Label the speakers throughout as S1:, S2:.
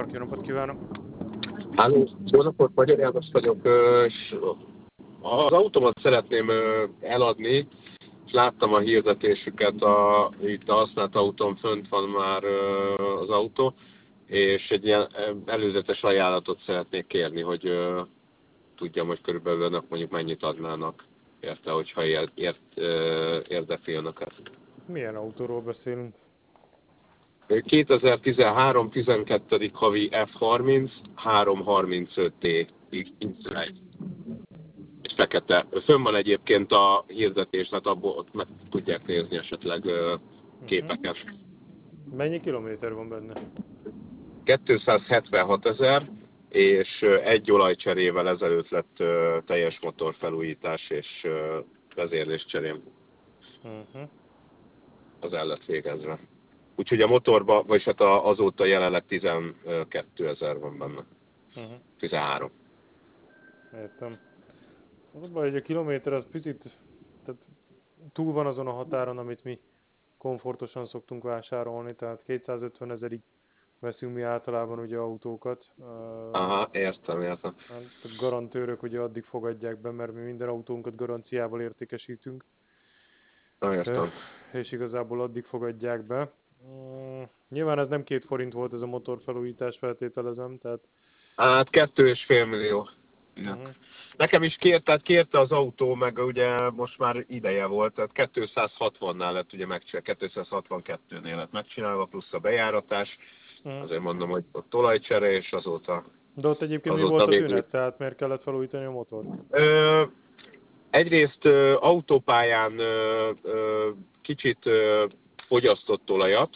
S1: Park, jó napot kívánok!
S2: Háló, jó napot, Magyar János vagyok, és az autómat szeretném eladni, és láttam a hirdetésüket, itt a használt autón fönt van már az autó, és egy ilyen előzetes ajánlatot szeretnék kérni, hogy tudjam, hogy körülbelül önök mondjuk mennyit adnának érte, hogyha érdekli önöket.
S1: Milyen autóról beszélünk?
S2: 2013 12. havi F30 335D X-Drive. És fekete. Fönn van egyébként a hirdetés, tehát abból ott meg tudják nézni esetleg képeket.
S1: Mennyi kilométer van benne?
S2: 276 000, és egy olajcserével ezelőtt lett teljes motorfelújítás és vezérléscserém. Az el lett végezve. Úgyhogy a motorban, vagyis hát azóta jelenleg 12 000 van benne. 13.
S1: Értem. Az a baj, hogy a kilométer az picit, tehát túl van azon a határon, amit mi komfortosan szoktunk vásárolni, tehát 250 000-ig veszünk mi általában ugye autókat.
S2: Aha, értem.
S1: Hát garantőrök ugye addig fogadják be, mert mi minden autónkat garanciával értékesítünk.
S2: Értem.
S1: És igazából addig fogadják be. Nyilván ez nem 2 forint volt ez a motorfelújítás, feltételezem, tehát...
S2: Hát 2,5 millió. Ja. Nekem is kérte az autó, meg ugye most már ideje volt, tehát 260-nál lett ugye megcsinálva, 262-nél lett megcsinálva, plusz a bejáratás. Azért mondom, hogy ott olajcsere, és azóta...
S1: De ott egyébként mi volt a tünet? Tehát miért kellett felújítani a motort?
S2: Egyrészt autópályán kicsit fogyasztott olajat,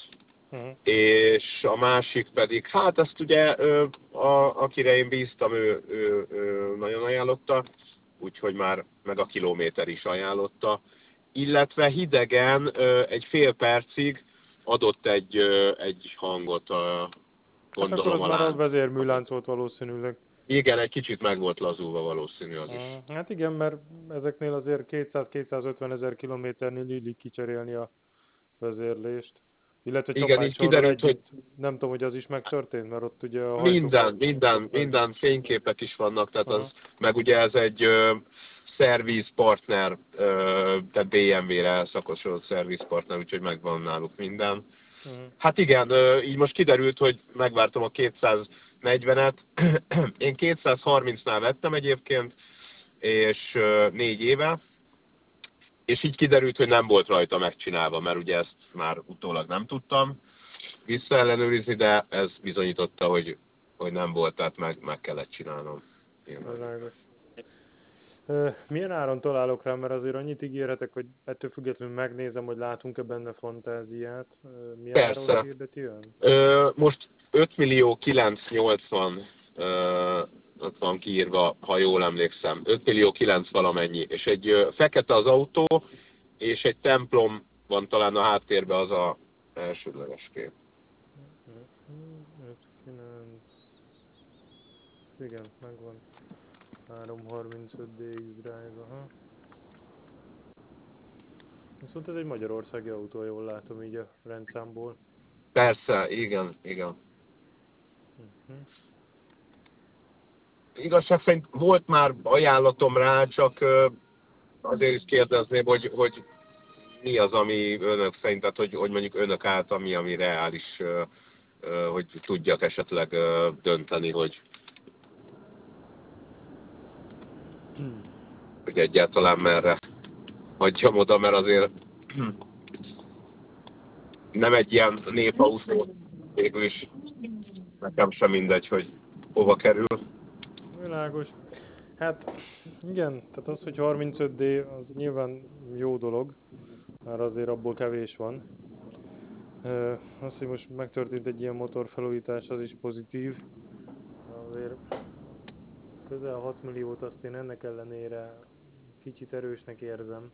S2: és a másik pedig, hát ezt ugye akire én bíztam, ő nagyon ajánlotta, úgyhogy már meg a kilométer is ajánlotta, illetve hidegen egy fél percig adott egy hangot, gondolom
S1: hát akkor az már a vezérműlánc volt valószínűleg.
S2: Igen, egy kicsit meg volt lazulva valószínű az is.
S1: Hát igen, mert ezeknél azért 200-250 000 kilométernél illik kicserélni a vezérlést. Illetve csapással együtt. Nem tudom, hogy az is megtörtént, mert ott ugye a
S2: Minden fényképek is vannak, tehát az, meg ugye ez egy szervizpartner, tehát BMW-re elszakosodott szervizpartner, úgyhogy megvan náluk minden. Hát igen, így most kiderült, hogy megvártam a 240-et. Én 230-nál vettem egyébként, és 4 éve, és így kiderült, hogy nem volt rajta megcsinálva, mert ugye ezt már utólag nem tudtam visszaellenőrizni, de ez bizonyította, hogy nem volt, tehát meg kellett csinálnom.
S1: Milyen áron találok rá, mert azért annyit ígérhetek, hogy ettől függetlenül megnézem, hogy látunk-e benne fantáziát. Milyen áron hirdeti ön?
S2: Most 5 millió 980 ott van kiírva, ha jól emlékszem. 5 millió 9 valamennyi. És egy fekete az autó, és egy templom van talán a háttérben, az a elsődleges kép.
S1: 5-9... Igen, megvan. 335D X-Drive, aha. Viszont ez egy magyarországi autó, jól látom így a rendszámból.
S2: Persze, igen. Igazság szerint volt már ajánlatom rá, csak azért is kérdezném, hogy mi az, ami önök szerint, tehát hogy mondjuk önök által mi, ami reális, hogy tudjak esetleg dönteni, hogy egyáltalán merre hagyjam oda, mert azért nem egy ilyen népautó, végül is nekem sem mindegy, hogy hova kerül.
S1: Világos. Hát igen, tehát az, hogy 35D, az nyilván jó dolog, már azért abból kevés van. Az, hogy most megtörtént egy ilyen motorfelújítás, az is pozitív. Azért közel 6 milliót azt én ennek ellenére kicsit erősnek érzem.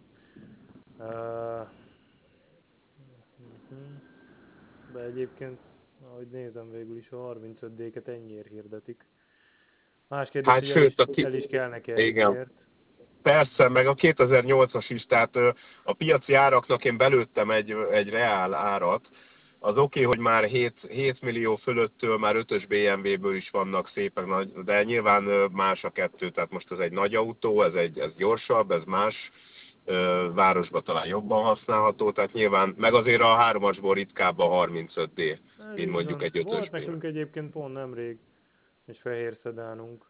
S1: De egyébként, ahogy nézem, végül is a 35D-ket ennyiért hirdetik. Más kérdés,
S2: hát
S1: hogy
S2: sőt,
S1: el is kell neki ennyiért.
S2: Persze, meg a 2008-as is, tehát a piaci áraknak én belőttem egy reál árat, az oké, hogy már 7 millió fölöttől már 5-ös BMW-ből is vannak szépek nagy, de nyilván más a kettő, tehát most ez egy nagy autó, ez gyorsabb, ez más, városba talán jobban használható, tehát nyilván, meg azért a 3-asból ritkább a 35D,
S1: Ez
S2: mint
S1: így
S2: mondjuk
S1: van.
S2: egy 5-ös
S1: Volt
S2: BMW.
S1: nekünk egyébként pont nemrég egy fehér szedánunk.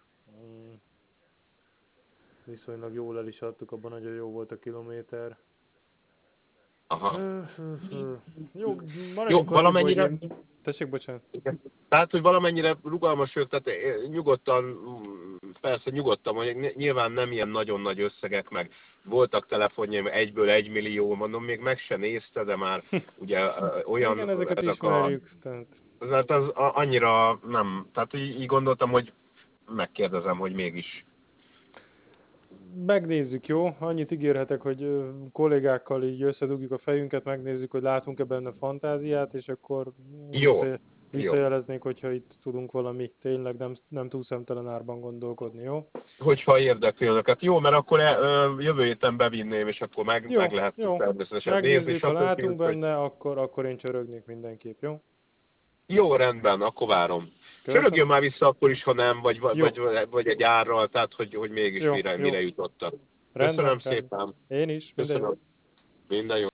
S1: Viszonylag jól el is adtuk, abban nagyon jó volt a kilométer.
S2: Aha.
S1: Jó,
S2: Jó,
S1: maradjunk annyiba, hogy
S2: valamennyire,
S1: én... Tessék, bocsánat.
S2: tehát, hogy valamennyire rugalmas vagyok, tehát nyugodtan, persze nyugodtan, hogy nyilván nem ilyen nagyon nagy összegek, meg voltak telefonjaim 1-ből 1 millió, mondom, még meg se nézte, de már ugye olyan
S1: Igen, ezeket
S2: ezek a...
S1: ismerjük, tehát...
S2: Tehát annyira nem, tehát így gondoltam, hogy megkérdezem, hogy mégis.
S1: Megnézzük, jó? Annyit ígérhetek, hogy kollégákkal így összedugjuk a fejünket, megnézzük, hogy látunk-e benne fantáziát, és akkor
S2: Jó, jó.
S1: visszajeleznék, hogyha itt tudunk valami tényleg nem túl szemtelen árban gondolkodni, jó?
S2: Hogyha érdekli önöket. Jó, mert akkor jövő héten bevinném, és akkor meg lehet
S1: Jó.
S2: természetesen nézni,
S1: Megnézzük, ha
S2: stb.
S1: látunk
S2: Hogy...
S1: benne, akkor én csörögnék mindenképp, jó?
S2: Jó, rendben, akkor várom. Csörögjön
S1: Köszönöm.
S2: már vissza akkor is, ha nem,
S1: Jó.
S2: vagy egy árral, tehát hogy mégis
S1: Jó.
S2: mire jutottak.
S1: Rendben,
S2: Köszönöm
S1: rendben.
S2: szépen.
S1: Én is, minden jó.
S2: Köszönöm. Minden jó.